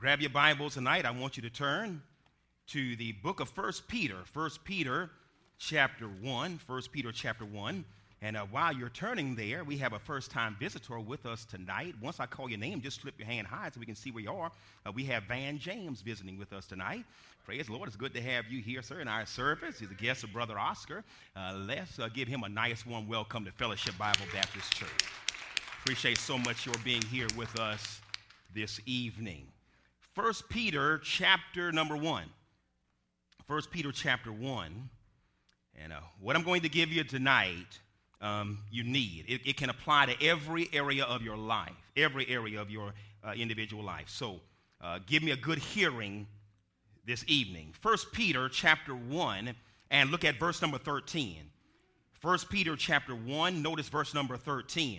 grab your Bibles tonight. I want you to turn to the book of 1 Peter, 1 Peter chapter 1, 1 Peter chapter 1. And while you're turning there, we have a first-time visitor with us tonight. Once I call your name, just slip your hand high so we can see where you are. We have Van James visiting with us tonight. Praise the Lord. It's good to have you here, sir, in our service. He's a guest of Brother Oscar. Let's give him a nice, warm welcome to Fellowship Bible Baptist Church. Appreciate so much your being here with us this evening. 1 Peter chapter number 1. 1 Peter chapter 1. And what I'm going to give you tonight, you need. It can apply to every area of your life, every area of your individual life. So give me a good hearing this evening. 1 Peter chapter 1, and look at verse number 13. 1 Peter chapter 1, notice verse number 13. It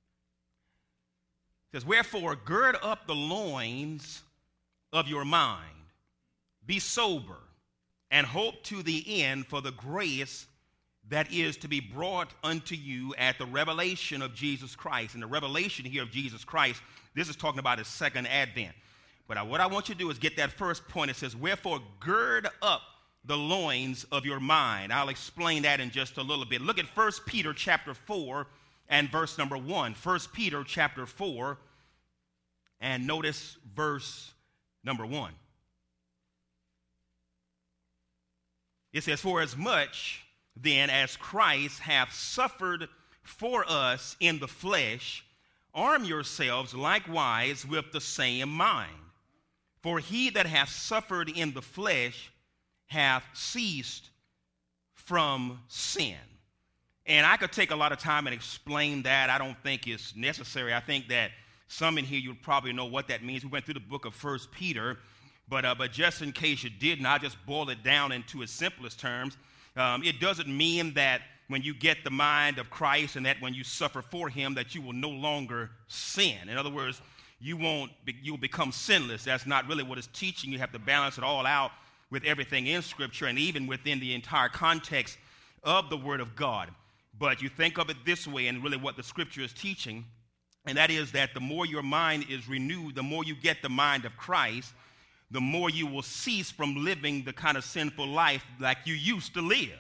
says, "Wherefore gird up the loins of your mind, be sober, and hope to the end for the grace that is to be brought unto you at the revelation of Jesus Christ." And the revelation here of Jesus Christ, this is talking about his second advent. But what I want you to do is get that first point. It says, "Wherefore gird up the loins of your mind." I'll explain that in just a little bit. Look at 1 Peter chapter 4 and verse number 1. 1 Peter chapter 4, and notice verse number 1. It says, "For as much then as Christ hath suffered for us in the flesh, arm yourselves likewise with the same mind. For he that hath suffered in the flesh hath ceased from sin." And I could take a lot of time and explain that. I don't think it's necessary. I think that some in here, you probably know what that means. We went through the book of 1 Peter, but just in case you didn't, I'll just boil it down into its simplest terms. It doesn't mean that when you get the mind of Christ and that when you suffer for him that you will no longer sin. In other words, you'll become sinless. That's not really what it's teaching. You have to balance it all out with everything in Scripture and even within the entire context of the Word of God. But you think of it this way, and really what the Scripture is teaching, and that is that the more your mind is renewed, the more you get the mind of Christ, the more you will cease from living the kind of sinful life like you used to live.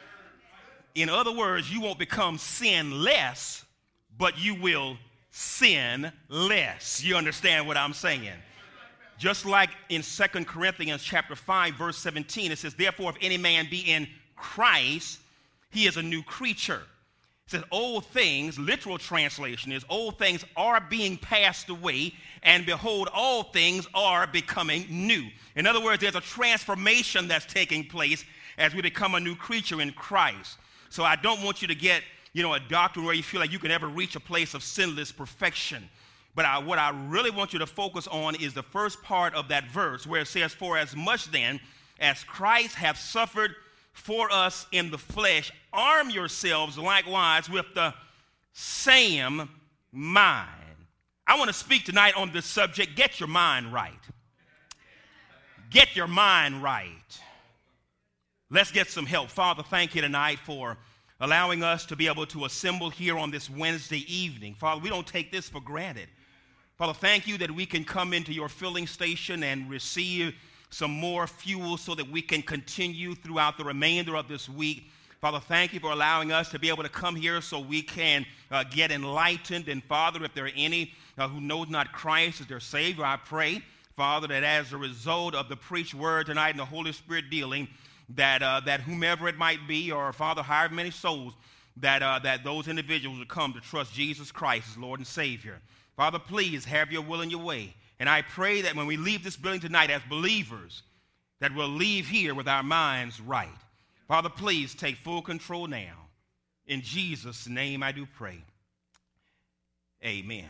In other words, you won't become sinless, but you will sin less. You understand what I'm saying? Just like in 2 Corinthians chapter 5, verse 17, it says, "Therefore, if any man be in Christ, he is a new creature." It says, "Old things," literal translation is, "old things are being passed away, and behold, all things are becoming new." In other words, there's a transformation that's taking place as we become a new creature in Christ. So I don't want you to get, a doctrine where you feel like you can ever reach a place of sinless perfection. But what I really want you to focus on is the first part of that verse where it says, "For as much then as Christ hath suffered for us in the flesh, arm yourselves likewise with the same mind." I want to speak tonight on this subject. Get your mind right. Get your mind right. Let's get some help. Father, thank you tonight for allowing us to be able to assemble here on this Wednesday evening. Father, we don't take this for granted. Father, thank you that we can come into your filling station and receive some more fuel so that we can continue throughout the remainder of this week. Father, thank you for allowing us to be able to come here so we can get enlightened. And Father, if there are any who know not Christ as their Savior, I pray, Father, that as a result of the preached word tonight and the Holy Spirit dealing, that whomever it might be, or Father, however many souls, that those individuals will come to trust Jesus Christ as Lord and Savior. Father, please have your will and your way. And I pray that when we leave this building tonight as believers, that we'll leave here with our minds right. Father, please take full control now. In Jesus' name I do pray. Amen.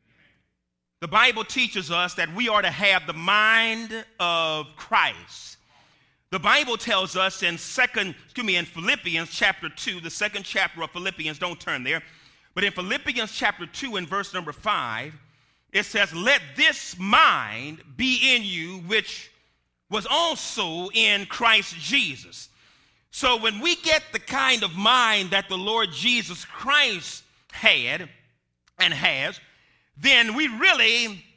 The Bible teaches us that we are to have the mind of Christ. The Bible tells us in Philippians chapter 2, the second chapter of Philippians, don't turn there, but in Philippians chapter 2 and verse number 5, it says, "Let this mind be in you, which was also in Christ Jesus." So when we get the kind of mind that the Lord Jesus Christ had and has, then we really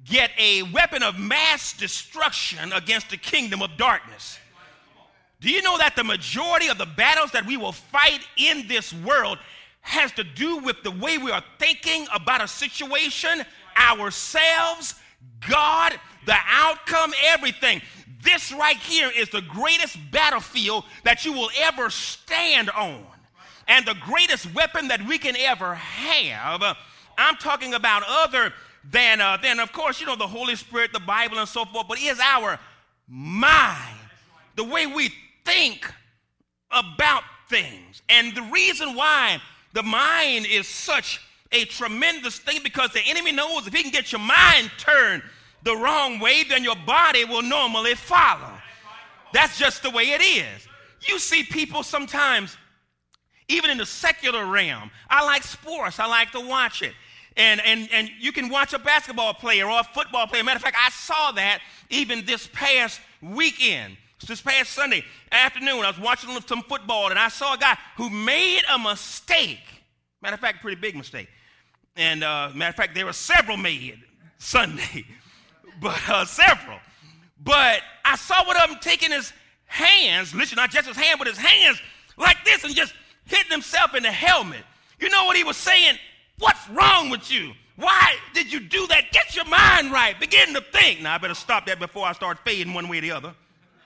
get a weapon of mass destruction against the kingdom of darkness. Do you know that the majority of the battles that we will fight in this world has to do with the way we are thinking about a situation, ourselves, God, the outcome, everything. This right here is the greatest battlefield that you will ever stand on. And the greatest weapon that we can ever have, I'm talking about other than of course, you know, the Holy Spirit, the Bible, and so forth, but is our mind, the way we think about things. And the reason why the mind is such a tremendous thing, because the enemy knows if he can get your mind turned the wrong way, then your body will normally follow. That's just the way it is. You see people sometimes, even in the secular realm. I like sports. I like to watch it. And you can watch a basketball player or a football player. Matter of fact, I saw that even this past weekend. This past Sunday afternoon, I was watching some football, and I saw a guy who made a mistake. Matter of fact, a pretty big mistake. And matter of fact, there were several made Sunday, but several. But I saw one of them taking his hands, literally not just his hand, but his hands like this, and just hitting himself in the helmet. You know what he was saying? What's wrong with you? Why did you do that? Get your mind right. Begin to think. Now, I better stop that before I start fading one way or the other.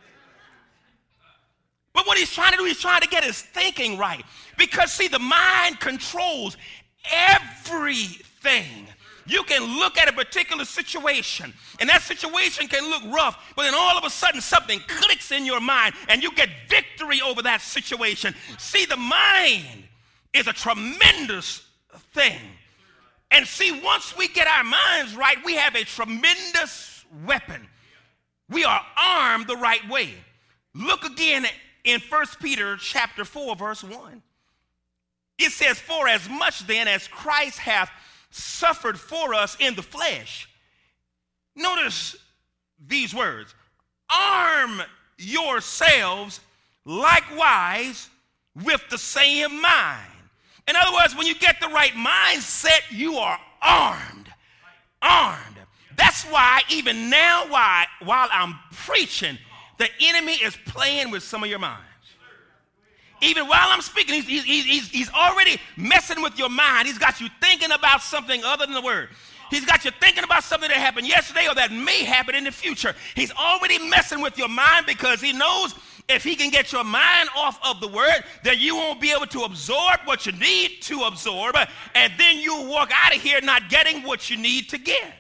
But what he's trying to do, he's trying to get his thinking right. Because, see, the mind controls everything. You can look at a particular situation, and that situation can look rough, but then all of a sudden something clicks in your mind, and you get victory over that situation. See, the mind is a tremendous thing. And see, once we get our minds right, we have a tremendous weapon. We are armed the right way. Look again in 1 Peter chapter 4, verse 1. It says, "For as much then as Christ hath suffered for us in the flesh." Notice these words. "Arm yourselves likewise with the same mind." In other words, when you get the right mindset, you are armed. Armed. That's why even now, while I'm preaching, the enemy is playing with some of your minds. Even while I'm speaking, he's already messing with your mind. He's got you thinking about something other than the word. He's got you thinking about something that happened yesterday or that may happen in the future. He's already messing with your mind because he knows if he can get your mind off of the word, then you won't be able to absorb what you need to absorb, and then you'll walk out of here not getting what you need to get.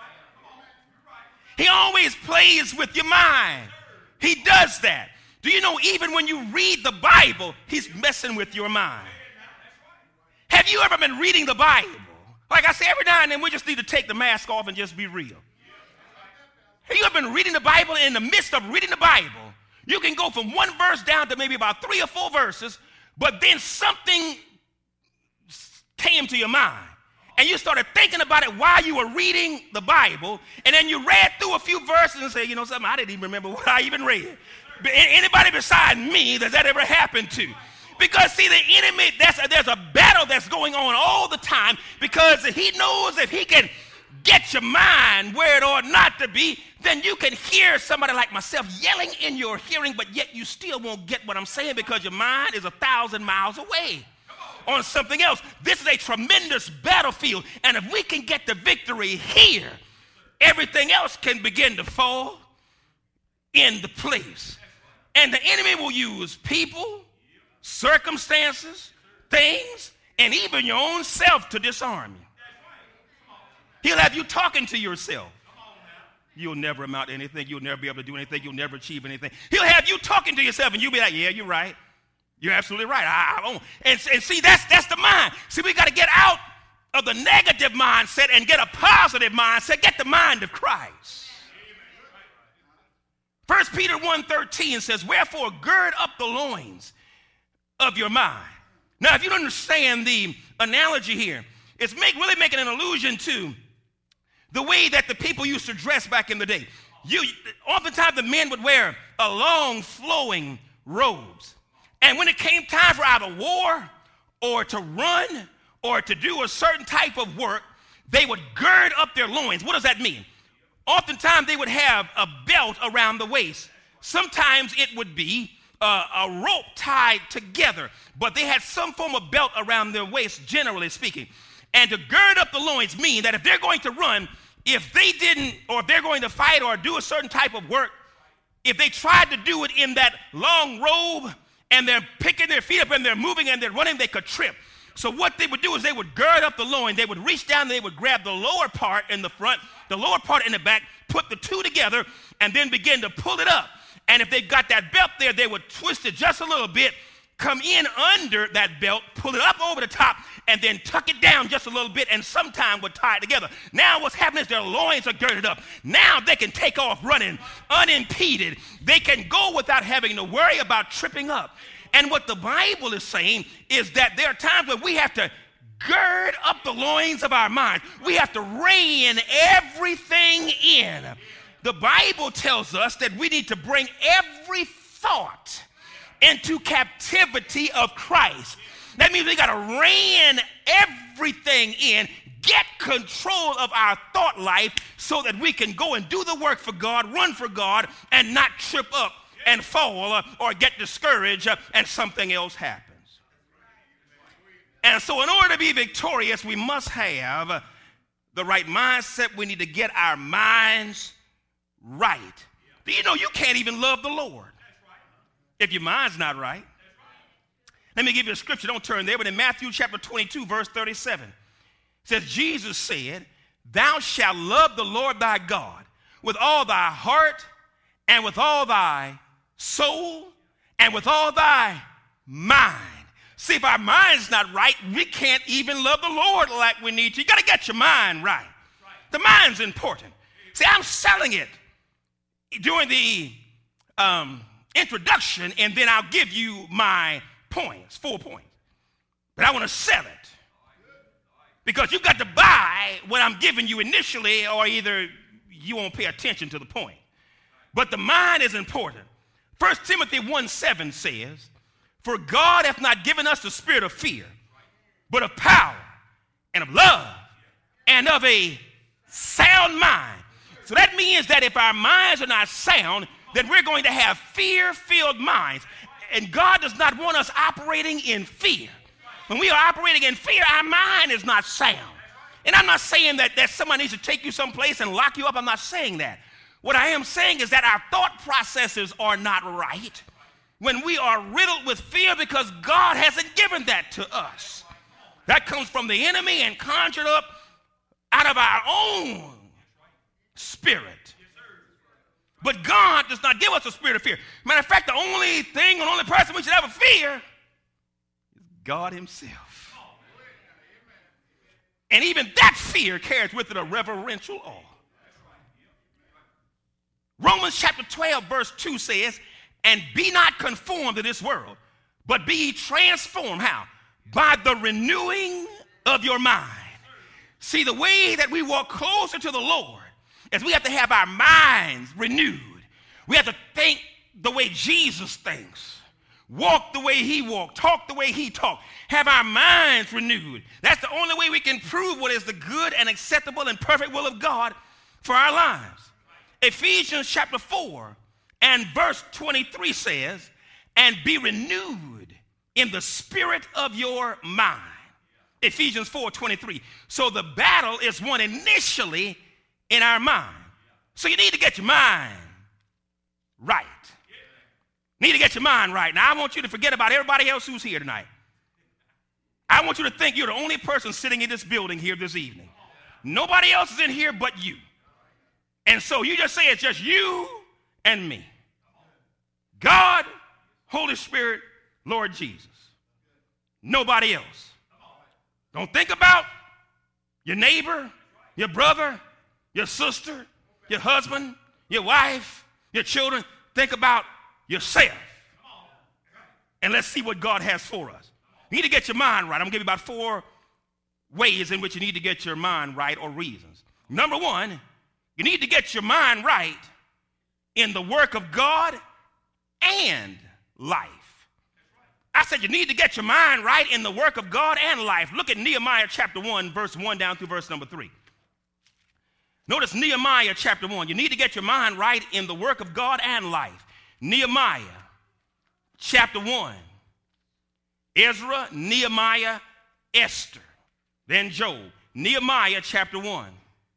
He always plays with your mind. He does that. Do you know even when you read the Bible, he's messing with your mind? Have you ever been reading the Bible? Like I say, every now and then we just need to take the mask off and just be real. Have you ever been reading the Bible? In the midst of reading the Bible, you can go from one verse down to maybe about 3 or 4 verses, but then something came to your mind. And you started thinking about it while you were reading the Bible, and then you read through a few verses and say, you know something, I didn't even remember what I even read. Anybody beside me, does that ever happen to? Because, see, the enemy, there's a battle that's going on all the time, because he knows if he can get your mind where it ought not to be, then you can hear somebody like myself yelling in your hearing, but yet you still won't get what I'm saying because your mind is 1,000 miles away on something else. This is a tremendous battlefield, and if we can get the victory here, everything else can begin to fall into place. And the enemy will use people, circumstances, things, and even your own self to disarm you. He'll have you talking to yourself. You'll never amount to anything. You'll never be able to do anything. You'll never achieve anything. He'll have you talking to yourself, and you'll be like, yeah, you're right. You're absolutely right. I won't. And see, that's the mind. See, we got to get out of the negative mindset and get a positive mindset. Get the mind of Christ. 1 Peter 1:13 says, "Wherefore gird up the loins of your mind." Now, if you don't understand the analogy here, it's really making an allusion to the way that the people used to dress back in the day. Oftentimes the men would wear a long flowing robes. And when it came time for either war or to run or to do a certain type of work, they would gird up their loins. What does that mean? oftentimes they would have a belt around the waist. Sometimes it would be a rope tied together, but they had some form of belt around their waist, generally speaking. And to gird up the loins mean that if they're going to run, if they didn't, or if they're going to fight or do a certain type of work, if they tried to do it in that long robe and they're picking their feet up and they're moving and they're running, they could trip. So what they would do is they would gird up the loin, they would reach down, they would grab the lower part in the front, the lower part in the back, put the two together, and then begin to pull it up. And if they got that belt there, they would twist it just a little bit, come in under that belt, pull it up over the top, and then tuck it down just a little bit, and sometime would tie it together. Now what's happening is their loins are girded up. Now they can take off running unimpeded. They can go without having to worry about tripping up. And what the Bible is saying is that there are times when we have to gird up the loins of our minds. We have to rein everything in. The Bible tells us that we need to bring every thought into captivity of Christ. That means we got to rein everything in, get control of our thought life so that we can go and do the work for God, run for God, and not trip up and fall or get discouraged and something else happens. And so in order to be victorious, we must have the right mindset. We need to get our minds right. Do you know you can't even love the Lord if your mind's not right? Let me give you a scripture. Don't turn there, but in Matthew chapter 22, verse 37, it says, Jesus said, "Thou shalt love the Lord thy God with all thy heart and with all thy soul and with all thy mind." See, if our mind's not right, we can't even love the Lord like we need to. You got to get your mind right. The mind's important. See, I'm selling it during the introduction, and then I'll give you my points, 4 points. But I want to sell it because you've got to buy what I'm giving you initially, or either you won't pay attention to the point. But the mind is important. 1 Timothy 1:7 says, "For God hath not given us the spirit of fear, but of power and of love and of a sound mind." So that means that if our minds are not sound, then we're going to have fear-filled minds. And God does not want us operating in fear. When we are operating in fear, our mind is not sound. And I'm not saying that someone needs to take you someplace and lock you up. I'm not saying that. What I am saying is that our thought processes are not right when we are riddled with fear, because God hasn't given that to us. That comes from the enemy and conjured up out of our own spirit. But God does not give us a spirit of fear. Matter of fact, the only person we should ever fear is God himself. And even that fear carries with it a reverential awe. Romans chapter 12, verse 2 says, "And be not conformed to this world, but be ye transformed." How? By the renewing of your mind. See, the way that we walk closer to the Lord is we have to have our minds renewed. We have to think the way Jesus thinks, walk the way he walked, talk the way he talked, have our minds renewed. That's the only way we can prove what is the good and acceptable and perfect will of God for our lives. Ephesians chapter 4 and verse 23 says, "And be renewed in the spirit of your mind." Ephesians 4:23. So the battle is won initially in our mind. So you need to get your mind right. Need to get your mind right. Now I want you to forget about everybody else who's here tonight. I want you to think you're the only person sitting in this building here this evening. Nobody else is in here but you. And so you just say it's just you and me. God, Holy Spirit, Lord Jesus. Nobody else. Don't think about your neighbor, your brother, your sister, your husband, your wife, your children. Think about yourself. And let's see what God has for us. You need to get your mind right. I'm going to give you about 4 ways in which you need to get your mind right, or reasons. Number 1, you need to get your mind right in the work of God and life. I said you need to get your mind right in the work of God and life. Look at Nehemiah chapter 1, verse 1 down through verse number 3. Notice Nehemiah chapter 1. You need to get your mind right in the work of God and life. Nehemiah chapter 1. Ezra, Nehemiah, Esther, then Job. Nehemiah chapter 1.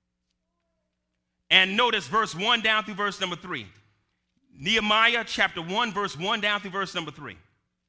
And notice verse 1 down through verse number 3. Nehemiah chapter 1, verse 1 down through verse number 3. It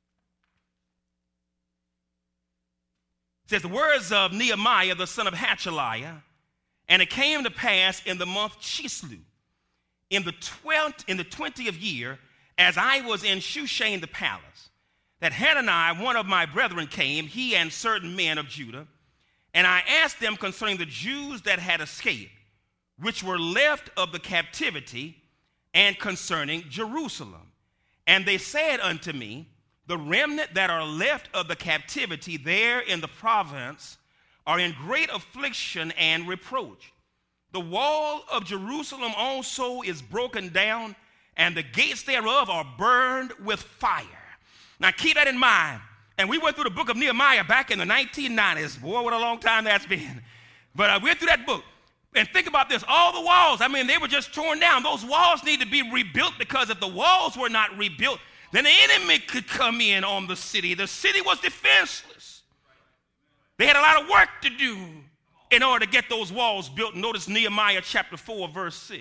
says, the words of Nehemiah, the son of Hachaliah, and it came to pass in the month Chislu, in the 20th year, as I was in Shushan the palace, that Hanani, one of my brethren, came, he and certain men of Judah, and I asked them concerning the Jews that had escaped, which were left of the captivity, and concerning Jerusalem. And they said unto me, the remnant that are left of the captivity there in the province are in great affliction and reproach. The wall of Jerusalem also is broken down, and the gates thereof are burned with fire. Now keep that in mind. And we went through the book of Nehemiah back in the 1990s. Boy, what a long time that's been. But I went through that book. And think about this. All the walls, I mean, they were just torn down. Those walls need to be rebuilt, because if the walls were not rebuilt, then the enemy could come in on the city. The city was defenseless. They had a lot of work to do in order to get those walls built. Notice Nehemiah chapter 4, verse 6. It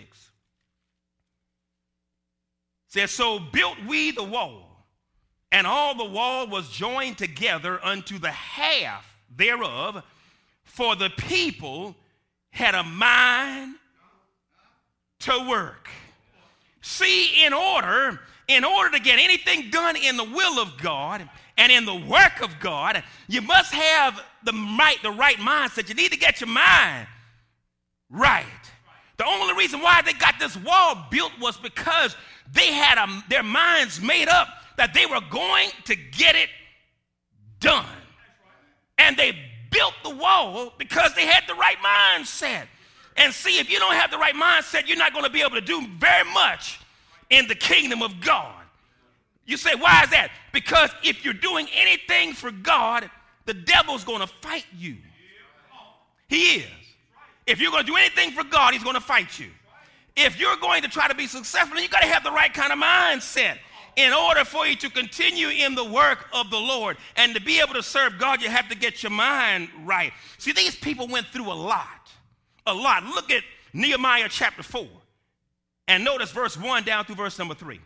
says, so built we the wall, and all the wall was joined together unto the half thereof, for the people had a mind to work. See, in order to get anything done in the will of God and in the work of God, you must have the right mindset. You need to get your mind right. The only reason why they got this wall built was because they had their minds made up that they were going to get it done. And they built the wall because they had the right mindset. And see, if you don't have the right mindset, you're not going to be able to do very much in the kingdom of God. You say, why is that? Because if you're doing anything for God, the devil's going to fight you. He is. If you're going to do anything for God, he's going to fight you. If you're going to try to be successful, you got to have the right kind of mindset. In order for you to continue in the work of the Lord and to be able to serve God, you have to get your mind right. See, these people went through a lot. Look at Nehemiah chapter 4 and notice verse 1 down through verse number 3. It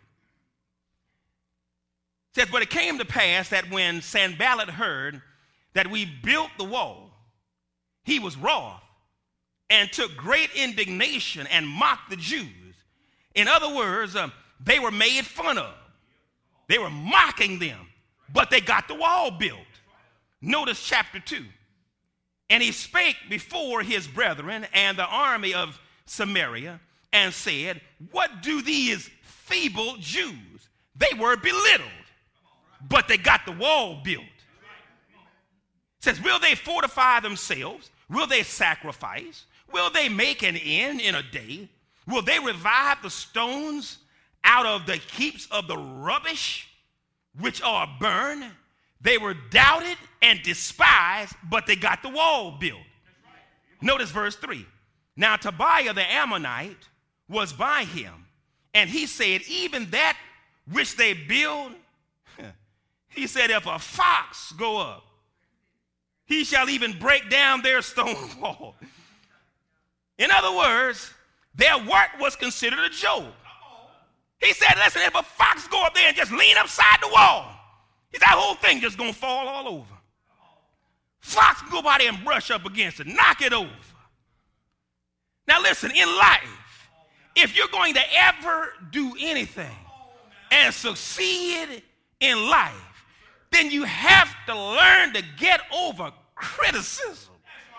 says, but it came to pass that when Sanballat heard that we built the wall, he was wroth and took great indignation and mocked the Jews. In other words, they were made fun of. They were mocking them, but they got the wall built. Notice chapter 2. And he spake before his brethren and the army of Samaria and said, what do these feeble Jews? They were belittled, but they got the wall built. It says, will they fortify themselves? Will they sacrifice? Will they make an end in a day? Will they revive the stones out of the heaps of the rubbish which are burned? They were doubted and despised, but they got the wall built. Notice verse 3. Now Tobiah the Ammonite was by him, and he said, even that which they build, he said, if a fox go up, he shall even break down their stone wall. In other words, their work was considered a joke. He said, listen, if a fox go up there and just lean upside the wall, that whole thing just going to fall all over. Fox can go by there and brush up against it, knock it over. Now listen, in life, if you're going to ever do anything and succeed in life, then you have to learn to get over criticism,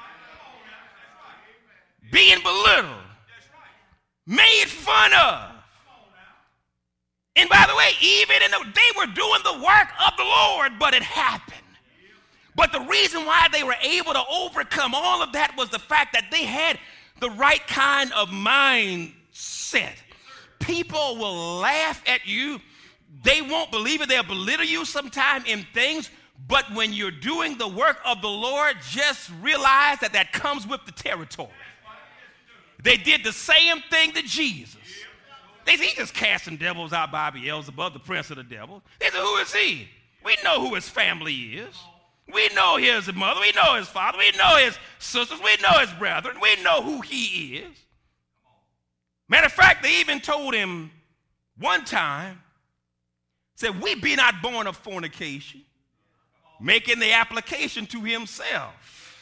being belittled, made fun of. And by the way, even they were doing the work of the Lord, but it happened. But the reason why they were able to overcome all of that was the fact that they had the right kind of mindset. People will laugh at you. They won't believe it. They'll belittle you sometime in things. But when you're doing the work of the Lord, just realize that comes with the territory. They did the same thing to Jesus. They said, he just casting devils out by Beelzebub, the prince of the devils. They said, who is he? We know who his family is. We know his mother. We know his father. We know his sisters. We know his brethren. We know who he is. Matter of fact, they even told him one time, said, we be not born of fornication, making the application to himself.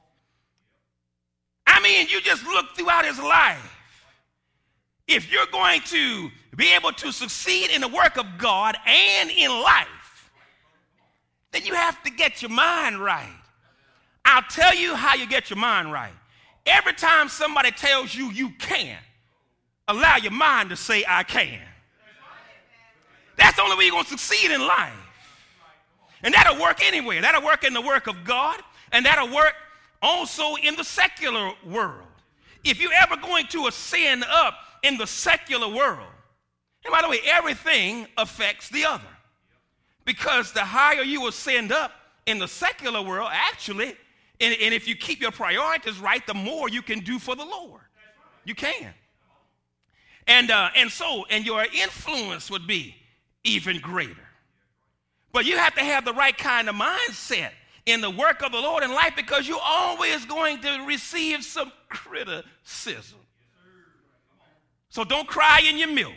I mean, you just look throughout his life. If you're going to be able to succeed in the work of God and in life, then you have to get your mind right. I'll tell you how you get your mind right. Every time somebody tells you you can't, allow your mind to say, I can. That's the only way you're going to succeed in life. And that'll work anywhere. That'll work in the work of God, and that'll work also in the secular world. If you're ever going to ascend up in the secular world, and by the way, everything affects the other. Because the higher you ascend up in the secular world, actually, and if you keep your priorities right, the more you can do for the Lord. You can. And your influence would be even greater. But you have to have the right kind of mindset in the work of the Lord in life, because you're always going to receive some criticism. So don't cry in your milk.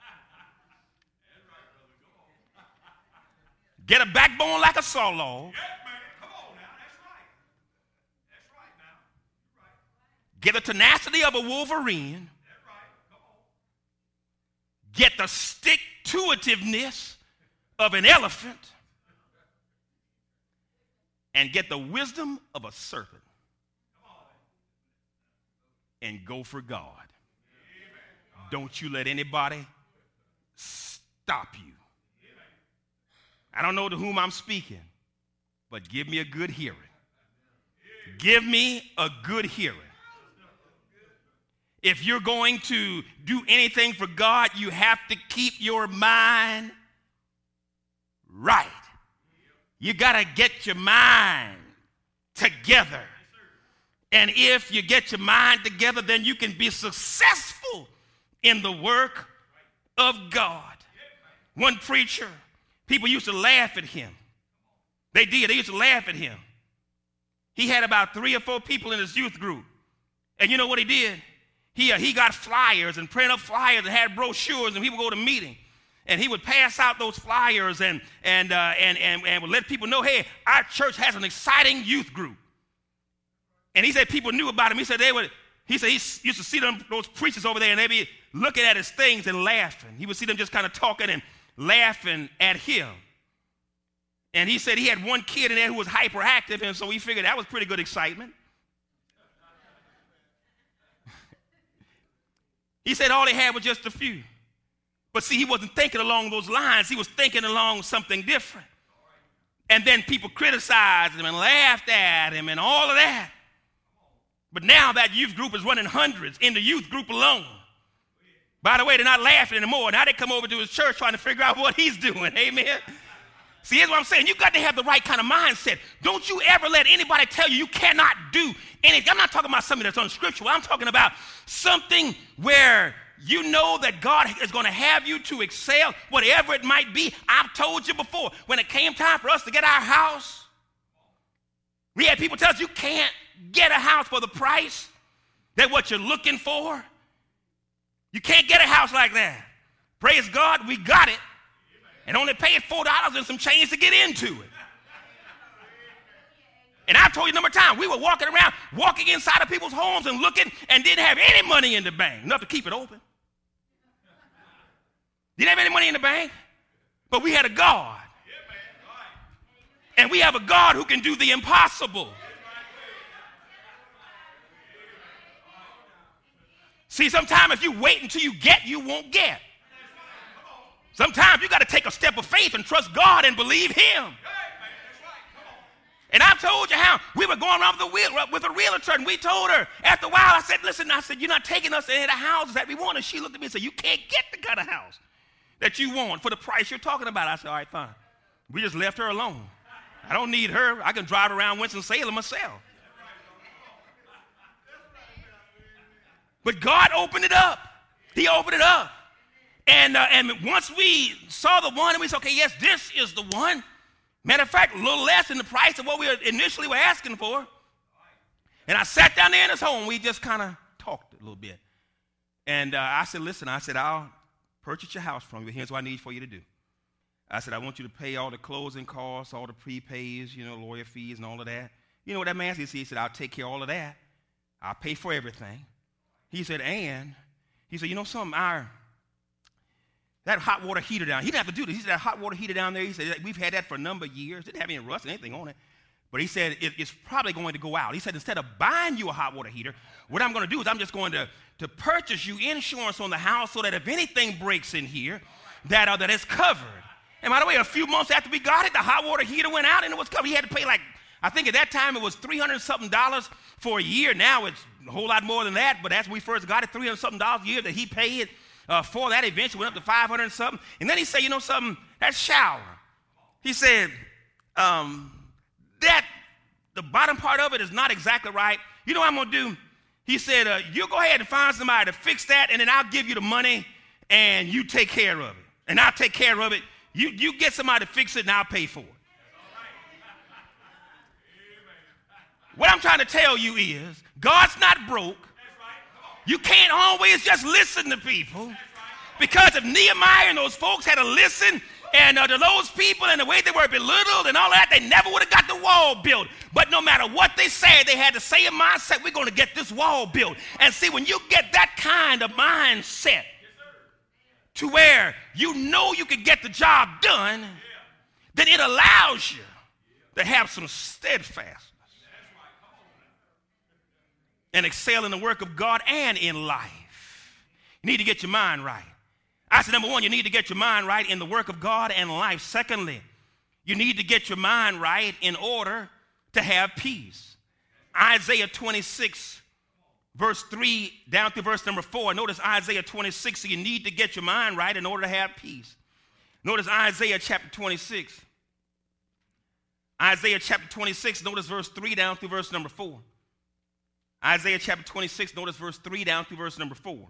Get a backbone like a saw log. Get the tenacity of a Wolverine. Get the stick-to-itiveness of an elephant. And get the wisdom of a serpent. And go for God. Don't you let anybody stop you. I don't know to whom I'm speaking, but give me a good hearing. Give me a good hearing. If you're going to do anything for God, you have to keep your mind right. You got to get your mind together. And if you get your mind together, then you can be successful in the work of God. One preacher, people used to laugh at him. They did. They used to laugh at him. He had about 3 or 4 people in his youth group. And you know what he did? He got flyers and printed up flyers and had brochures, and people go to meeting. And he would pass out those flyers and would let people know, hey, our church has an exciting youth group. And he said people knew about him. He said he used to see those preachers over there, and they'd be looking at his things and laughing. He would see them just kind of talking and laughing at him. And he said he had one kid in there who was hyperactive, and so he figured that was pretty good excitement. He said all he had was just a few. But see, he wasn't thinking along those lines. He was thinking along something different. And then people criticized him and laughed at him and all of that. But now that youth group is running hundreds in the youth group alone. By the way, they're not laughing anymore. Now they come over to his church trying to figure out what he's doing. Amen. See, here's what I'm saying. You've got to have the right kind of mindset. Don't you ever let anybody tell you cannot do anything. I'm not talking about something that's unscriptural. I'm talking about something where you know that God is going to have you to excel, whatever it might be. I've told you before, when it came time for us to get our house, we had people tell us you can't get a house for the price that what you're looking for. You can't get a house like that. Praise God, we got it. And only paid $4 and some change to get into it. And I told you a number of times, we were walking inside of people's homes and looking and didn't have any money in the bank, enough to keep it open. Didn't have any money in the bank, but we had a God. And we have a God who can do the impossible. See, sometimes if you wait until you get, you won't get. Sometimes you got to take a step of faith and trust God and believe him. And I told you how we were going around with a realtor, and we told her after a while, I said, listen, you're not taking us to any of the houses that we want. And she looked at me and said, you can't get the kind of house that you want for the price you're talking about. I said, all right, fine. We just left her alone. I don't need her. I can drive around Winston-Salem myself. But God opened it up. He opened it up. And once we saw the one, and we said, okay, yes, this is the one. Matter of fact, a little less in the price of what we initially were asking for. And I sat down there in his home. We just kind of talked a little bit. And I said, listen, I'll purchase your house from you, but here's what I need for you to do. I said, I want you to pay all the closing costs, all the prepays, lawyer fees and all of that. You know what that man said? He said, I'll take care of all of that. I'll pay for everything. He said, you know something, that hot water heater down, he didn't have to do this. He said, that hot water heater down there, he said, we've had that for a number of years. Didn't have any rust or anything on it. But he said, it's probably going to go out. He said, instead of buying you a hot water heater, what I'm going to do is I'm just going to purchase you insurance on the house so that if anything breaks in here, that it's covered. And by the way, a few months after we got it, the hot water heater went out and it was covered. He had to pay I think at that time it was $300-something for a year. Now it's a whole lot more than that. But as we first got it, $300-something a year that he paid for that. Eventually went up to $500-something. And then he said, you know something, that shower. He said, that the bottom part of it is not exactly right. You know what I'm going to do? He said, you go ahead and find somebody to fix that, and then I'll give you the money, and you take care of it. And I'll take care of it. You get somebody to fix it, and I'll pay for it. What I'm trying to tell you is, God's not broke. You can't always just listen to people. Because if Nehemiah and those folks had to listen and to those people and the way they were belittled and all that, they never would have got the wall built. But no matter what they said, they had the same mindset, we're going to get this wall built. And see, when you get that kind of mindset to where you know you can get the job done, then it allows you to have some steadfastness and excel in the work of God and in life. You need to get your mind right. I said, number one, you need to get your mind right in the work of God and life. Secondly, you need to get your mind right in order to have peace. Isaiah 26, verse 3 down to verse number 4. Notice Isaiah 26, so you need to get your mind right in order to have peace. Notice Isaiah chapter 26. Isaiah chapter 26, notice verse 3 down through verse number 4. Isaiah chapter 26, notice verse 3 down through verse number 4.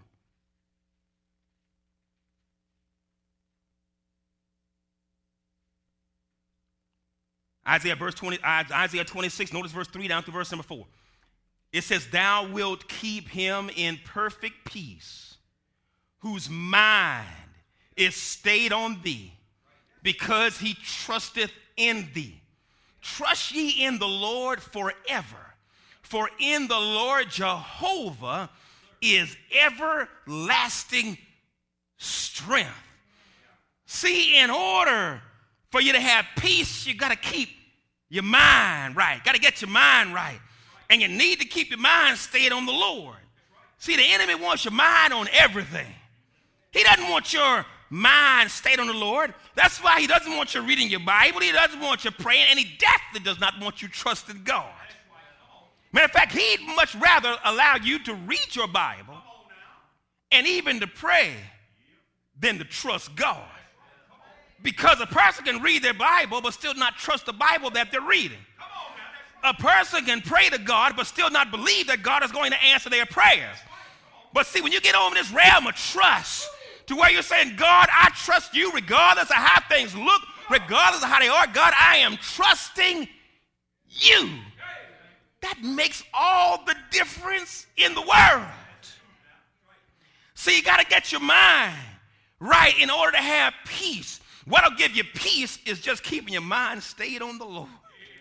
Isaiah 26, notice verse 3 down through verse number 4. It says, thou wilt keep him in perfect peace, whose mind is stayed on thee, because he trusteth in thee. Trust ye in the Lord forever. For in the Lord Jehovah is everlasting strength. See, in order for you to have peace, you got to keep your mind right. Got to get your mind right. And you need to keep your mind stayed on the Lord. See, the enemy wants your mind on everything. He doesn't want your mind stayed on the Lord. That's why he doesn't want you reading your Bible. He doesn't want you praying. And he definitely does not want you trusting God. Matter of fact, he'd much rather allow you to read your Bible and even to pray than to trust God. Because a person can read their Bible but still not trust the Bible that they're reading. A person can pray to God but still not believe that God is going to answer their prayers. But see, when you get over this realm of trust to where you're saying, God, I trust you regardless of how things look, regardless of how they are, God, I am trusting you. That makes all the difference in the world. See, you got to get your mind right in order to have peace. What'll give you peace is just keeping your mind stayed on the Lord.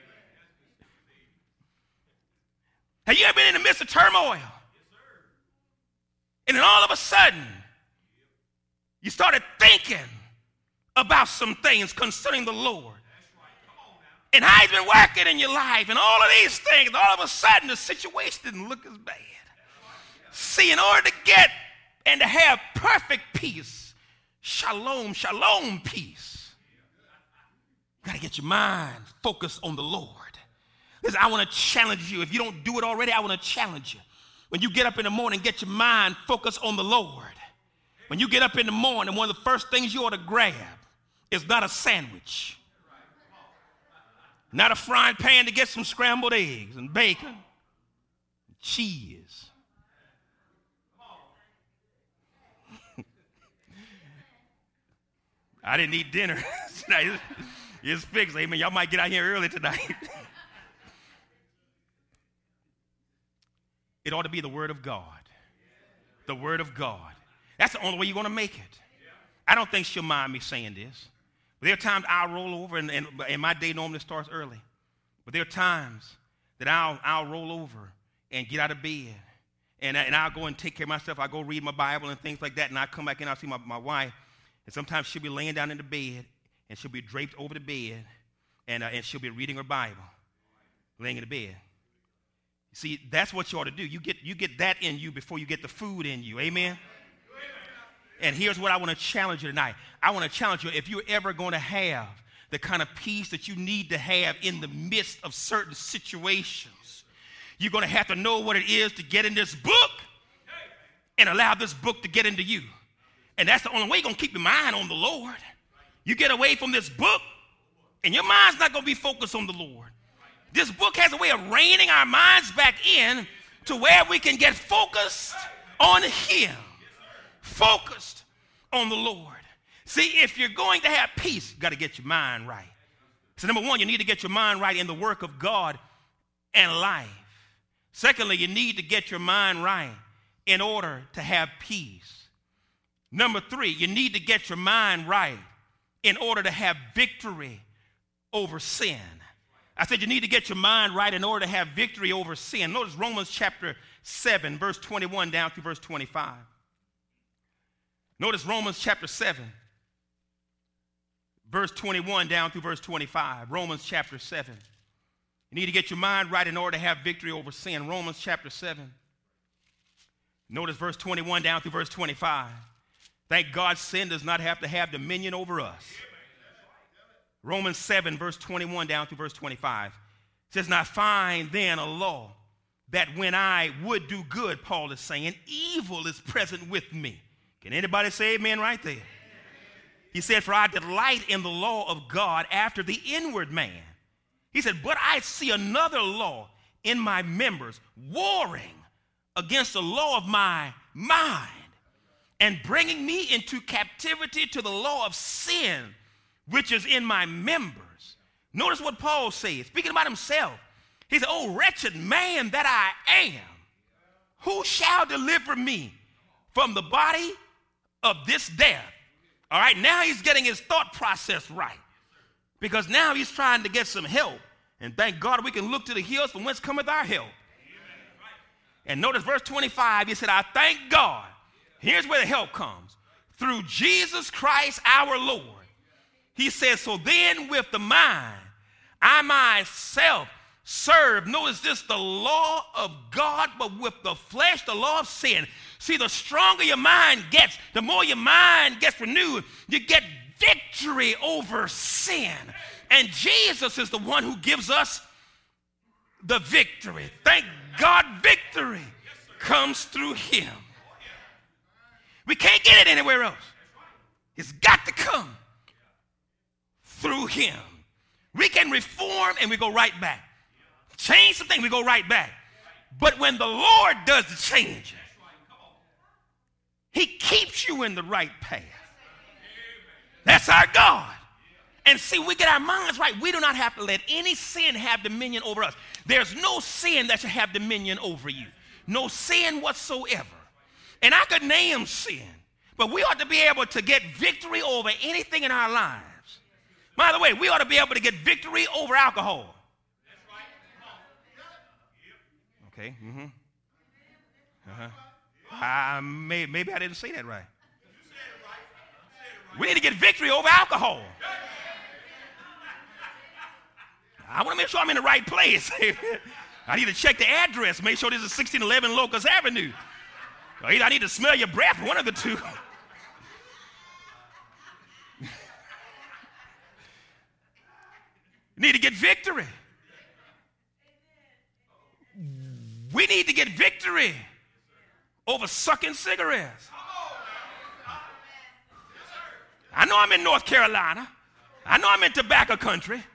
Have you ever been in the midst of turmoil? And then all of a sudden, you started thinking about some things concerning the Lord. And how he's been working in your life and all of these things. All of a sudden, the situation didn't look as bad. See, in order to get and to have perfect peace, shalom, shalom peace, you got to get your mind focused on the Lord. Listen, I want to challenge you. If you don't do it already, I want to challenge you. When you get up in the morning, get your mind focused on the Lord. When you get up in the morning, one of the first things you ought to grab is not a sandwich. Not a frying pan to get some scrambled eggs and bacon, and cheese. I didn't eat dinner tonight. It's fixed. Amen. Y'all might get out here early tonight. It ought to be the Word of God. The Word of God. That's the only way you're going to make it. I don't think she'll mind me saying this. But there are times I'll roll over, and my day normally starts early. But there are times that I'll roll over and get out of bed. And I'll go and take care of myself. I'll go read my Bible and things like that. And I'll come back in, I'll see my wife. And sometimes she'll be laying down in the bed, and she'll be draped over the bed, and she'll be reading her Bible, laying in the bed. See, that's what you ought to do. You get that in you before you get the food in you. Amen? And here's what I want to challenge you tonight. I want to challenge you, if you're ever going to have the kind of peace that you need to have in the midst of certain situations, you're going to have to know what it is to get in this book and allow this book to get into you. And that's the only way you're going to keep your mind on the Lord. You get away from this book, and your mind's not going to be focused on the Lord. This book has a way of reining our minds back in to where we can get focused on Him. Focused on the Lord. See, if you're going to have peace, you've got to get your mind right. So number one, you need to get your mind right in the work of God and life. Secondly, you need to get your mind right in order to have peace. Number three, you need to get your mind right in order to have victory over sin. I said you need to get your mind right in order to have victory over sin. Notice Romans chapter 7, verse 21 down through verse 25. Notice Romans chapter 7, verse 21 down through verse 25. Romans chapter 7. You need to get your mind right in order to have victory over sin. Romans chapter 7. Notice verse 21 down through verse 25. Thank God sin does not have to have dominion over us. Romans 7, verse 21 down through verse 25. Says, "Now find then a law that when I would do good," Paul is saying, "evil is present with me." Can anybody say amen right there? Amen. He said, "For I delight in the law of God after the inward man." He said, "But I see another law in my members, warring against the law of my mind and bringing me into captivity to the law of sin, which is in my members." Notice what Paul says, speaking about himself. He said, "Oh, wretched man that I am, who shall deliver me from the body of this death?" All right, now he's getting his thought process right, because now he's trying to get some help. And thank God we can look to the hills from whence cometh our help. And notice verse 25, he said, "I thank God." Here's where the help comes. "Through Jesus Christ our Lord." He says, "So then with the mind, I myself serve," notice this, "the law of God, but with the flesh, the law of sin." See, the stronger your mind gets, the more your mind gets renewed, you get victory over sin. And Jesus is the one who gives us the victory. Thank God victory comes through Him. We can't get it anywhere else. It's got to come through Him. We can reform and we go right back. Change some things, we go right back. But when the Lord does the changing, He keeps you in the right path. That's our God. And see, we get our minds right. We do not have to let any sin have dominion over us. There's no sin that should have dominion over you. No sin whatsoever. And I could name sin, but we ought to be able to get victory over anything in our lives. By the way, we ought to be able to get victory over alcohol. Okay. Maybe I didn't say that right. We need to get victory over alcohol. I want to make sure I'm in the right place. I need to check the address, make sure this is 1611 Locust Avenue. Or either I need to smell your breath, one of the two. You need to get victory. We need to get victory over sucking cigarettes. I know I'm in North Carolina. I know I'm in tobacco country.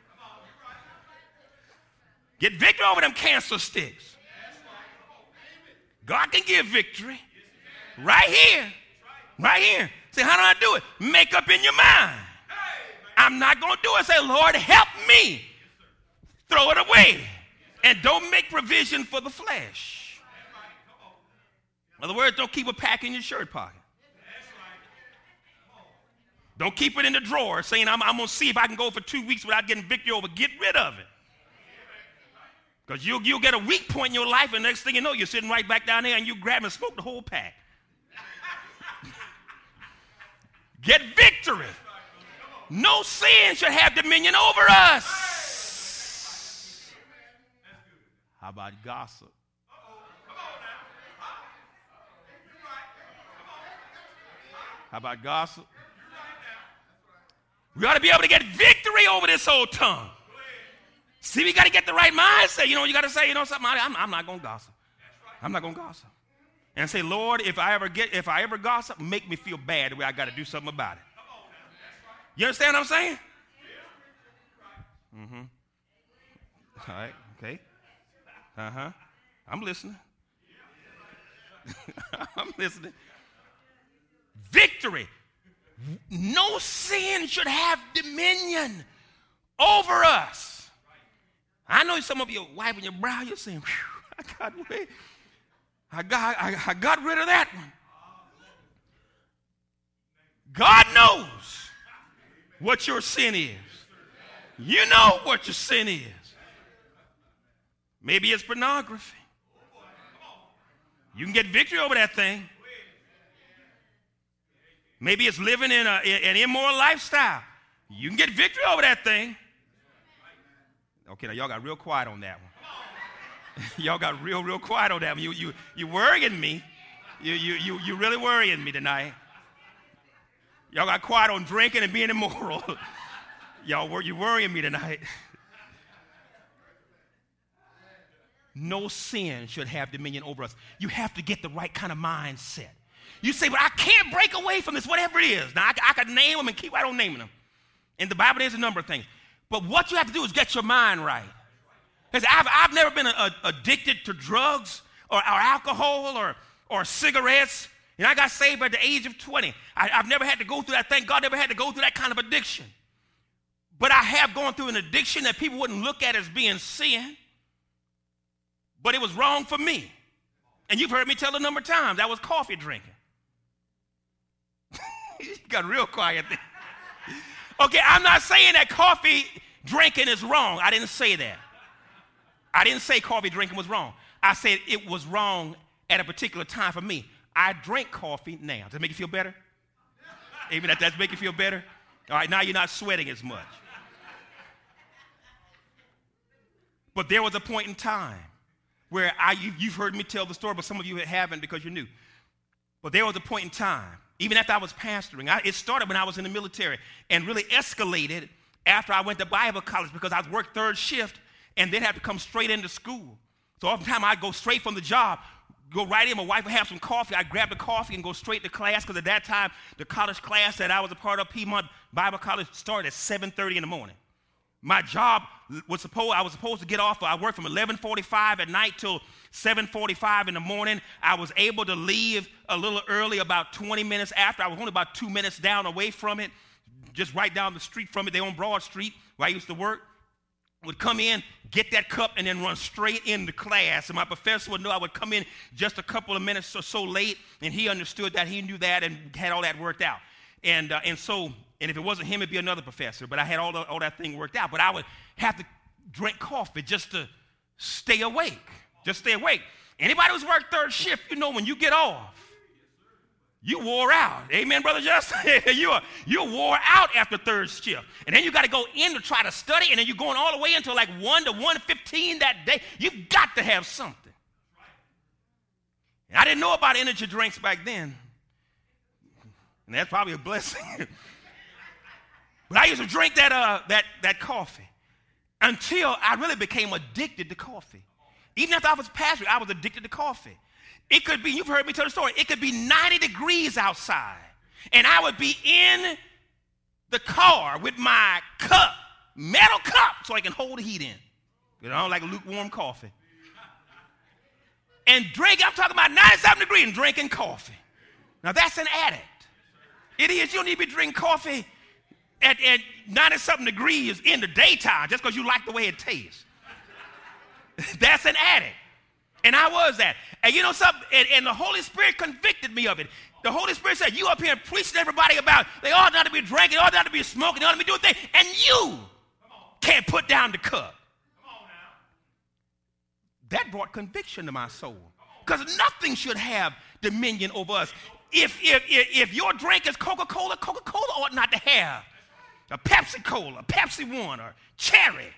Get victory over them cancer sticks. God can give victory. Right here. Right here. Say, how do I do it? Make up in your mind. I'm not going to do it. Say, Lord, help me. Throw it away. And don't make provision for the flesh. In other words, don't keep a pack in your shirt pocket. Don't keep it in the drawer saying, I'm going to see if I can go for 2 weeks without getting victory over. Get rid of it. Because you'll get a weak point in your life, and next thing you know, you're sitting right back down there, and you grab and smoke the whole pack. Get victory. No sin should have dominion over us. How about gossip? How about gossip? We ought to be able to get victory over this old tongue. See, we got to get the right mindset. You know, you got to say, you know something, I'm not going to gossip. I'm not going to gossip. And say, Lord, if I ever gossip, make me feel bad the way I got to do something about it. You understand what I'm saying? Mm-hmm. All right, okay. Uh-huh. I'm listening. I'm listening. Victory. No sin should have dominion over us. I know some of you are wiping your brow. You're saying, I got rid of that one. God knows what your sin is. You know what your sin is. Maybe it's pornography. You can get victory over that thing. Maybe it's living in an immoral lifestyle. You can get victory over that thing. Okay, now y'all got real quiet on that one. Y'all got real quiet on that one. You worrying me. You really worrying me tonight. Y'all got quiet on drinking and being immoral. You worrying me tonight. No sin should have dominion over us. You have to get the right kind of mindset. You say, but I can't break away from this, whatever it is. Now, I could name them and keep right on naming them. In the Bible, there's a number of things. But what you have to do is get your mind right. Because I've never been addicted to drugs or alcohol or cigarettes. And I got saved at the age of 20. I've never had to go through that. Thank God, never had to go through that kind of addiction. But I have gone through an addiction that people wouldn't look at as being sin. But it was wrong for me. And you've heard me tell a number of times, that was coffee drinking. You got real quiet there. Okay, I'm not saying that coffee drinking is wrong. I didn't say that. I didn't say coffee drinking was wrong. I said it was wrong at a particular time for me. I drink coffee now. Does that make you feel better? Amen. That does make you feel better? All right, now you're not sweating as much. But there was a point in time where you've heard me tell the story, but some of you haven't because you're new. But there was a point in time, even after I was pastoring, it started when I was in the military and really escalated after I went to Bible college because I worked third shift and then had to come straight into school. So oftentimes I'd go straight from the job, go right in, my wife would have some coffee, I'd grab the coffee and go straight to class because at that time, the college class that I was a part of, Piedmont Bible College, started at 7:30 in the morning. My job I was supposed to get off. I worked from 11:45 at night till 7:45 in the morning. I was able to leave a little early, about 20 minutes after. I was only about 2 minutes down away from it, just right down the street from it. They're on Broad Street where I used to work. Would come in, get that cup, and then run straight into class. And my professor would know I would come in just a couple of minutes or so late, and he understood that. He knew that and had all that worked out. And if it wasn't him, it'd be another professor. But I had all that thing worked out. But I would have to drink coffee just to stay awake. Just stay awake. Anybody who's worked third shift, you know when you get off, you wore out. Amen, Brother Justin? you wore out after third shift. And then you got to go in to try to study, and then you're going all the way until like 1 to 1:15 that day. You've got to have something. And I didn't know about energy drinks back then. And that's probably a blessing. But I used to drink that coffee until I really became addicted to coffee. Even after I was pastoring, I was addicted to coffee. It could be, you've heard me tell the story, it could be 90 degrees outside. And I would be in the car with my cup, metal cup, so I can hold the heat in. You know, I don't like lukewarm coffee. And drink, I'm talking about 97 degrees and drinking coffee. Now that's an addict. It is. You don't need to be drinking coffee at 90-something degrees in the daytime just because you like the way it tastes. That's an addict. And I was that. And you know something? And the Holy Spirit convicted me of it. The Holy Spirit said, you up here preaching to everybody about they ought not to be drinking, they ought not to be smoking, they ought to be doing things, and you can't put down the cup. That brought conviction to my soul. Because nothing should have dominion over us. If your drink is Coca-Cola, Coca-Cola ought not to have a Pepsi-Cola, Pepsi One, or Cherry,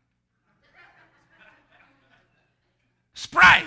Sprite,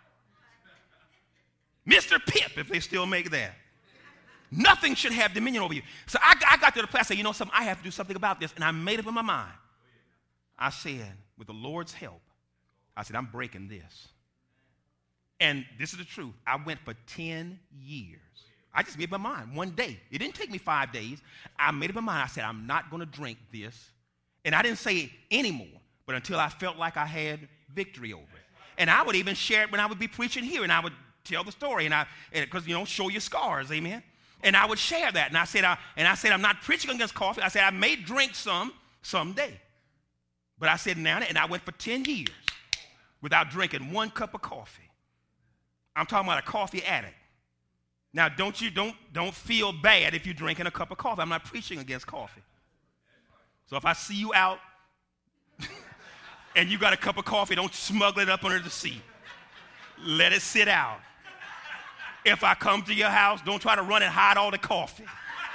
Mr. Pip, if they still make that. Nothing should have dominion over you. So I got to the place, I said, you know something, I have to do something about this. And I made up in my mind. I said, with the Lord's help, I said, I'm breaking this. And this is the truth. I went for 10 years. I just made up my mind one day. It didn't take me 5 days. I made up my mind. I said, I'm not going to drink this. And I didn't say it anymore, but until I felt like I had victory over it. And I would even share it when I would be preaching here, and I would tell the story, because, you know, show your scars, amen? And I would share that. And I said, I'm not preaching against coffee. I said, I may drink some someday. But I said, now, and I went for 10 years without drinking 1 cup of coffee. I'm talking about a coffee addict. Now, don't feel bad if you're drinking a cup of coffee. I'm not preaching against coffee. So if I see you out and you got a cup of coffee, don't smuggle it up under the seat. Let it sit out. If I come to your house, don't try to run and hide all the coffee.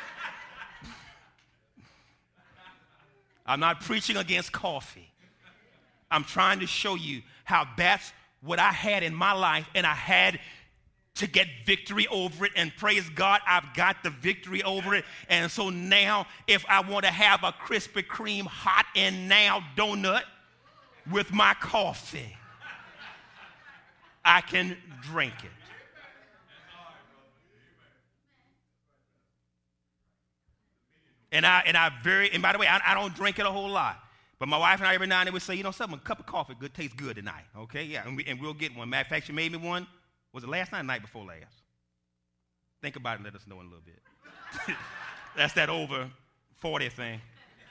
I'm not preaching against coffee. I'm trying to show you how that's what I had in my life, and I had to get victory over it, and praise God, I've got the victory over it. And so now, if I want to have a Krispy Kreme hot and now donut with my coffee, I can drink it. And by the way, I don't drink it a whole lot. But my wife and I every now and then would say, you know something, a cup of coffee tastes good tonight. Okay, yeah, and we'll get one. Matter of fact, she made me one. Was it last night or the night before last? Think about it and let us know in a little bit. That's that over 40 thing.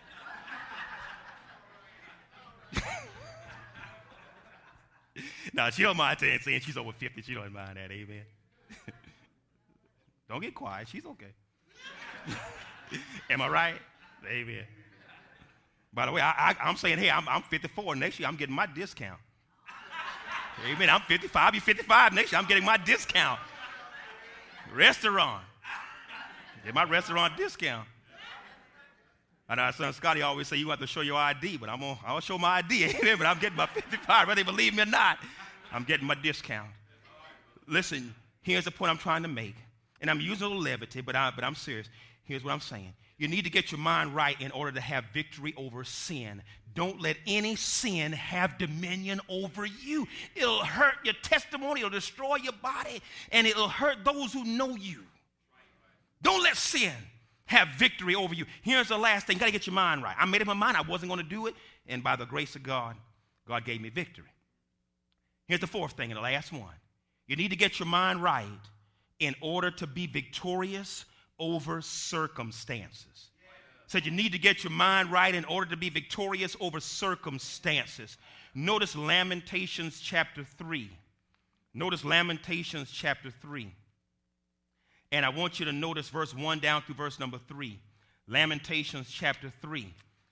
No, she don't mind saying she's over 50. She don't mind that, amen. Don't get quiet. She's okay. Am I right? Amen. By the way, I'm saying, hey, I'm 54. Next year, I'm getting my discount. Amen. I'm 55. You're 55. Next year, I'm getting my discount. Restaurant. Get my restaurant discount. I know our son Scotty always say you have to show your ID, but I'll show my ID. Amen. But I'm getting my 55, whether they believe me or not. I'm getting my discount. Listen, here's the point I'm trying to make. And I'm using a little levity, but I'm serious. Here's what I'm saying. You need to get your mind right in order to have victory over sin. Don't let any sin have dominion over you. It'll hurt your testimony. It'll destroy your body. And it'll hurt those who know you. Don't let sin have victory over you. Here's the last thing. You got to get your mind right. I made up my mind I wasn't going to do it. And by the grace of God, God gave me victory. Here's the fourth thing and the last one. You need to get your mind right in order to be victorious over circumstances. Said you need to get your mind right in order to be victorious over circumstances. Notice Lamentations chapter 3. Notice Lamentations chapter 3. And I want you to notice verse 1 down through verse number 3. Lamentations chapter 3.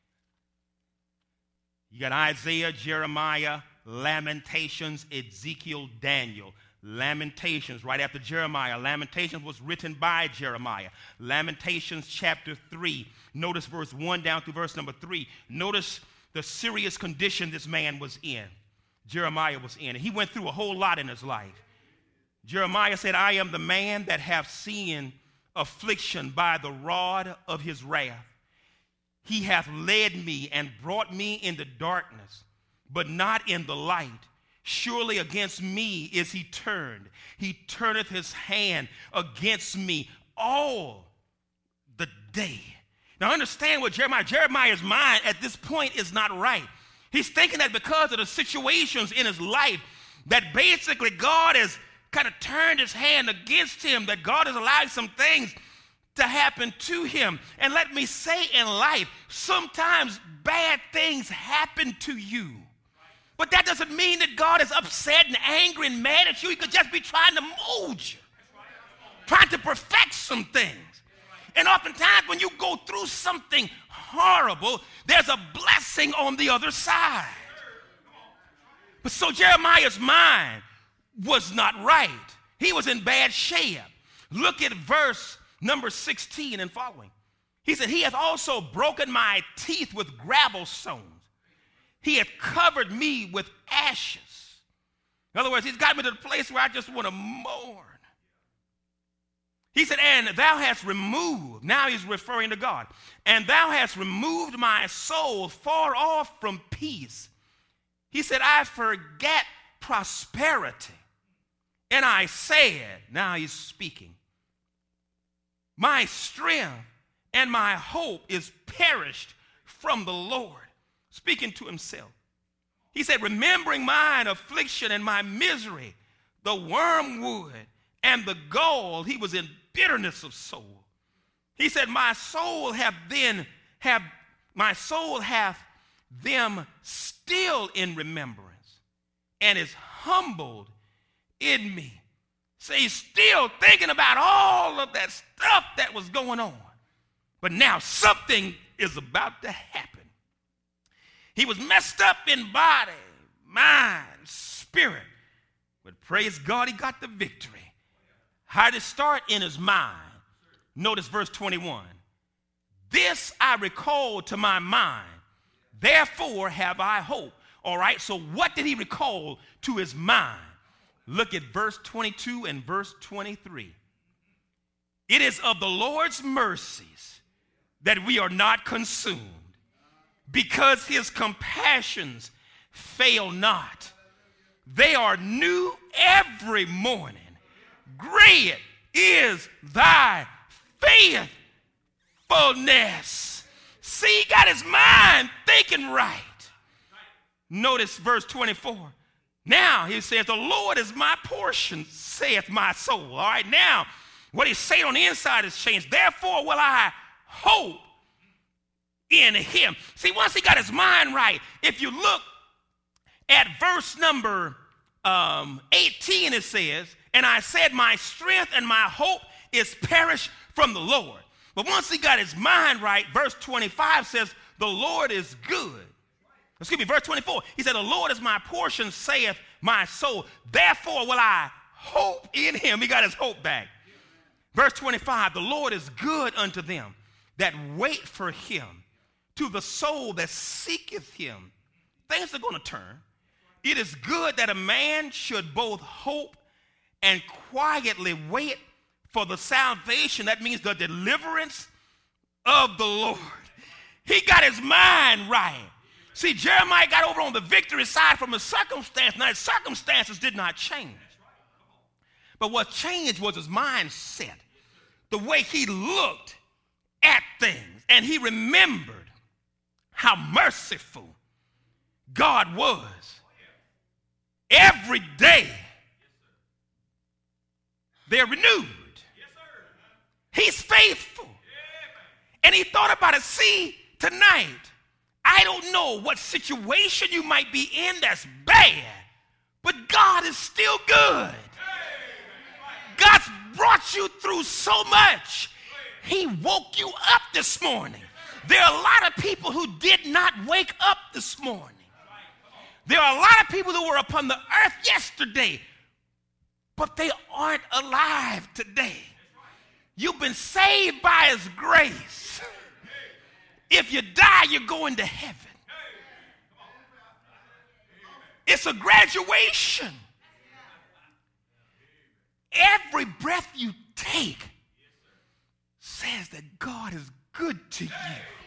You got Isaiah, Jeremiah, Lamentations, Ezekiel, Daniel. Lamentations, right after Jeremiah. Lamentations was written by Jeremiah. Lamentations chapter 3. Notice verse 1 down through verse number 3. Notice the serious condition this man was in. Jeremiah was in. And he went through a whole lot in his life. Jeremiah said, I am the man that have seen affliction by the rod of his wrath. He hath led me and brought me into darkness, but not in the light. Surely against me is he turned. He turneth his hand against me all the day. Now understand what Jeremiah's mind at this point is not right. He's thinking that because of the situations in his life, that basically God has kind of turned his hand against him, that God has allowed some things to happen to him. And let me say, in life, sometimes bad things happen to you. But that doesn't mean that God is upset and angry and mad at you. He could just be trying to mold you, trying to perfect some things. And oftentimes when you go through something horrible, there's a blessing on the other side. But so Jeremiah's mind was not right. He was in bad shape. Look at verse number 16 and following. He said, he hath also broken my teeth with gravel stones. He hath covered me with ashes. In other words, he's got me to the place where I just want to mourn. He said, and thou hast removed, now he's referring to God, and thou hast removed my soul far off from peace. He said, I forget prosperity. And I said, now he's speaking, my strength and my hope is perished from the Lord. Speaking to himself. He said, remembering mine affliction and my misery, the wormwood and the gall, he was in bitterness of soul. He said, my soul hath them still in remembrance and is humbled in me. So he's still thinking about all of that stuff that was going on. But now something is about to happen. He was messed up in body, mind, spirit. But praise God, he got the victory. How did it start? In his mind. Notice verse 21. This I recall to my mind, therefore have I hope. All right, so what did he recall to his mind? Look at verse 22 and verse 23. It is of the Lord's mercies that we are not consumed, because his compassions fail not. They are new every morning. Great is thy faithfulness. See, he got his mind thinking right. Notice verse 24. Now he says, the Lord is my portion, saith my soul. All right, now what he's saying on the inside has changed. Therefore will I hope in him. See, once he got his mind right, if you look at verse number 18, it says, and I said, my strength and my hope is perished from the Lord. But once he got his mind right, verse 25 says, the Lord is good. Excuse me, verse 24, he said, the Lord is my portion, saith my soul. Therefore will I hope in him. He got his hope back. Verse 25, the Lord is good unto them that wait for him, to the soul that seeketh him. Things are going to turn. It is good that a man should both hope and quietly wait for the salvation. That means the deliverance of the Lord. He got his mind right. See, Jeremiah got over on the victory side from his circumstance. Now, his circumstances did not change. But what changed was his mindset, the way he looked at things. And he remembered how merciful God was. Every day, they're renewed. He's faithful. And he thought about it. See, tonight, I don't know what situation you might be in that's bad, but God is still good. God's brought you through so much. He woke you up this morning. There are a lot of people who did not wake up this morning. There are a lot of people who were upon the earth yesterday, but they aren't alive today. You've been saved by his grace. If you die, you're going to heaven. It's a graduation. Every breath you take says that God is good to you.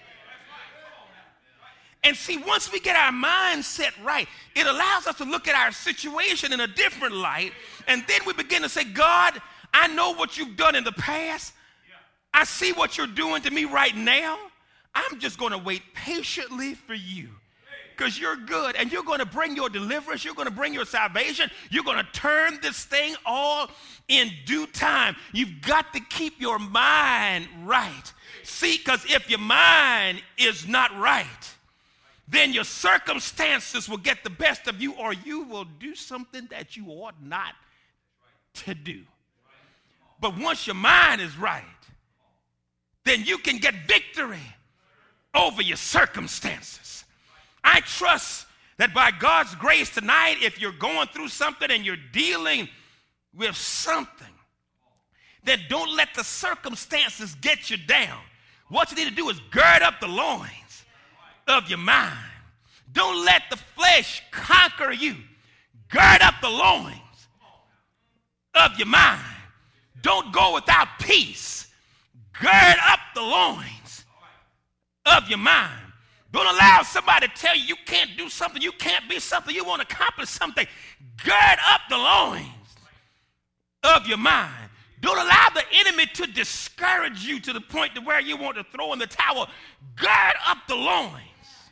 And see, once we get our mindset right, it allows us to look at our situation in a different light. And then we begin to say, God, I know what you've done in the past. I see what you're doing to me right now. I'm just going to wait patiently for you. because you're good, and you're going to bring your deliverance. You're going to bring your salvation. You're going to turn this thing all in due time. You've got to keep your mind right. See, because if your mind is not right, then your circumstances will get the best of you, or you will do something that you ought not to do. But once your mind is right, then you can get victory over your circumstances. I trust that by God's grace tonight, if you're going through something and you're dealing with something, then don't let the circumstances get you down. What you need to do is gird up the loins of your mind. Don't let the flesh conquer you. Gird up the loins of your mind. Don't go without peace. Gird up the loins of your mind. Don't allow somebody to tell you you can't do something, you can't be something, you won't accomplish something. Gird up the loins of your mind. Don't allow the enemy to discourage you to the point to where you want to throw in the towel. Gird up the loins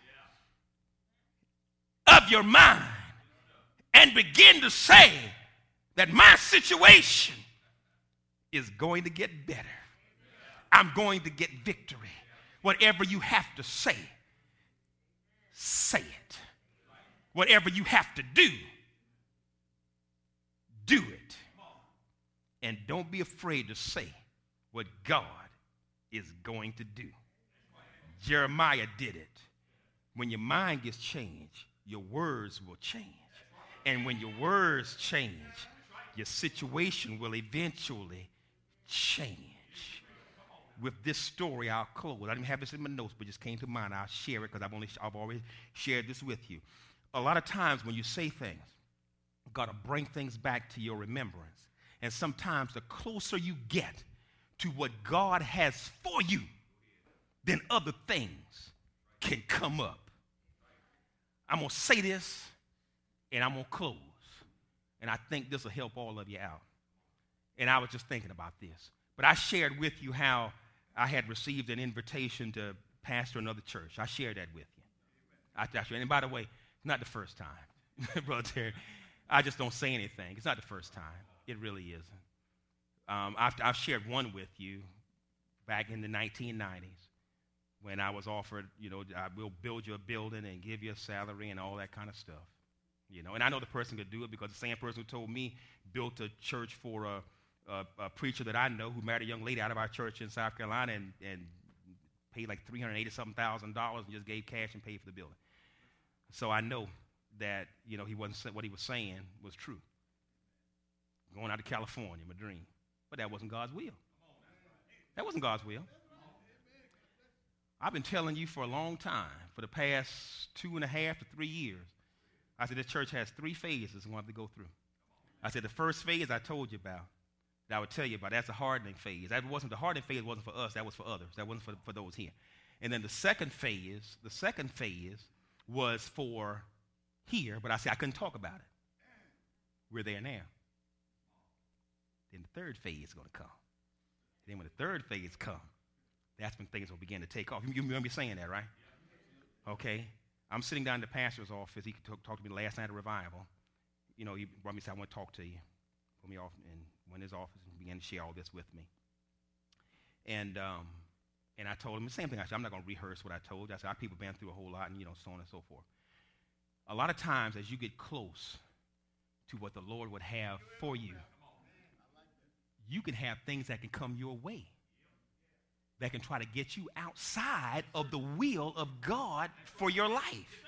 of your mind and begin to say that my situation is going to get better. I'm going to get victory. Whatever you have to say, say it. Whatever you have to do, do it. And don't be afraid to say what God is going to do. Jeremiah did it. When your mind gets changed, your words will change. And when your words change, your situation will eventually change. With this story, I'll close. I didn't have this in my notes, but it just came to mind. I'll share it because I've already shared this with you. A lot of times when you say things, God will bring things back to your remembrance. And sometimes the closer you get to what God has for you, then other things can come up. I'm going to say this, and I'm going to close. And I think this will help all of you out. And I was just thinking about this. But I shared with you how I had received an invitation to pastor another church. I shared that with you. And by the way, it's not the first time, Brother Terry. I just don't say anything. It's not the first time. It really isn't. I've shared one with you back in the 1990s when I was offered, I will build you a building and give you a salary and all that kind of stuff. And I know the person could do it because the same person who told me built a church for a preacher that I know who married a young lady out of our church in South Carolina and paid like $380-something thousand and just gave cash and paid for the building. So I know that, he wasn't, what he was saying was true. Going out to California, my dream. But that wasn't God's will. That wasn't God's will. I've been telling you for a long time, for the past 2.5 to 3 years, I said this church has 3 phases we want to go through. I said the first phase I told you about, that I would tell you about, that's the hardening phase. That wasn't the hardening phase, wasn't for us, that was for others. That wasn't for those here. And then the second phase was for here, but I said I couldn't talk about it. We're there now. Then the third phase is going to come. Then when the third phase comes, that's when things will begin to take off. You remember me saying that, right? Okay. I'm sitting down in the pastor's office. He talked to me last night at revival. He brought me and said, I want to talk to you. Put me off and went in his office and began to share all this with me. And I told him the same thing. I said, I'm not going to rehearse what I told you. I said, our people been through a whole lot and, so on and so forth. A lot of times as you get close to what the Lord would have for you, you can have things that can come your way that can try to get you outside of the will of God for your life.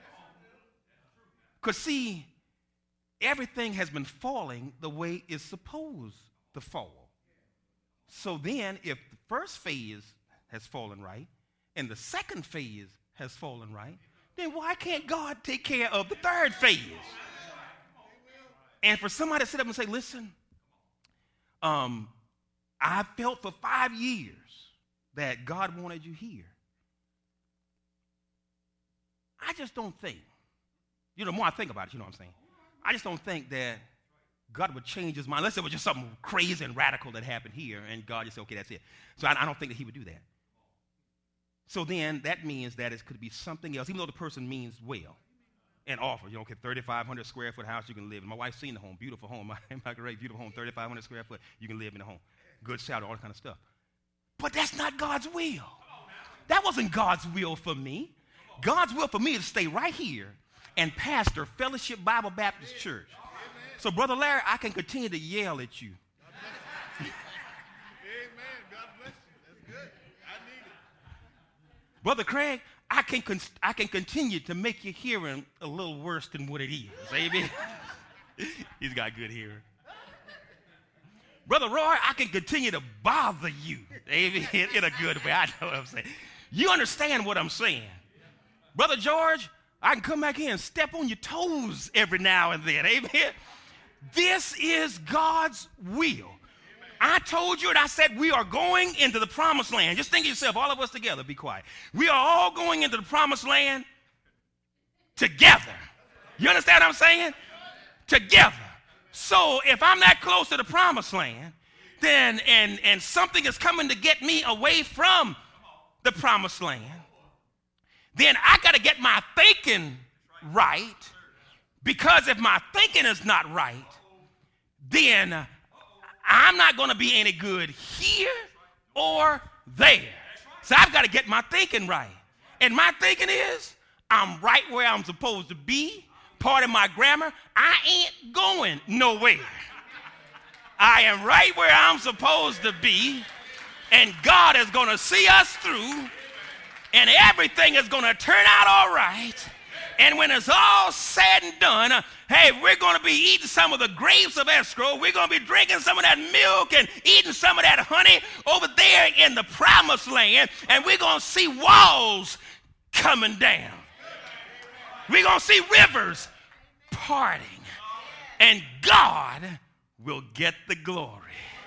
Because, see, everything has been falling the way it's supposed to fall. So then, if the first phase has fallen right and the second phase has fallen right, then why can't God take care of the third phase? And for somebody to sit up and say, listen, I felt for 5 years that God wanted you here. I just don't think, the more I think about it, you know what I'm saying? I just don't think that God would change his mind unless it was just something crazy and radical that happened here and God just said, okay, that's it. So I don't think that he would do that. So then that means that it could be something else, even though the person means well and offer. Okay, 3,500 square foot house you can live in. My wife's seen the home, beautiful home. My great, beautiful home, 3,500 square foot. You can live in the home. Good salary, all that kind of stuff. But that's not God's will. That wasn't God's will for me. God's will for me is to stay right here and pastor Fellowship Bible Baptist Church. So, Brother Larry, I can continue to yell at you. Amen. God bless you. That's good. I need it. Brother Craig, I can continue to make your hearing a little worse than what it is. Amen. He's got good hearing. Brother Roy, I can continue to bother you. Amen. In a good way. I know what I'm saying. You understand what I'm saying. Brother George, I can come back here and step on your toes every now and then. Amen. This is God's will. I told you and I said we are going into the promised land. Just think of yourself, all of us together, be quiet. We are all going into the promised land together. You understand what I'm saying? Together. So if I'm that close to the promised land, then and something is coming to get me away from the promised land, then I got to get my thinking right, because if my thinking is not right, then I'm not going to be any good here or there. So I've got to get my thinking right. And my thinking is, I'm right where I'm supposed to be. Part of my grammar, I ain't going nowhere. I am right where I'm supposed to be, and God is going to see us through, and everything is going to turn out all right. And when it's all said and done, hey, we're going to be eating some of the grapes of escrow. We're going to be drinking some of that milk and eating some of that honey over there in the promised land, and we're going to see walls coming down. We're going to see rivers parting, and God will get the glory.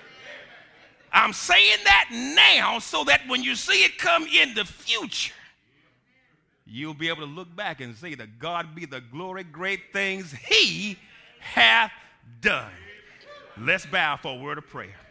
I'm saying that now so that when you see it come in the future, you'll be able to look back and say that God be the glory, great things he hath done. Let's bow for a word of prayer.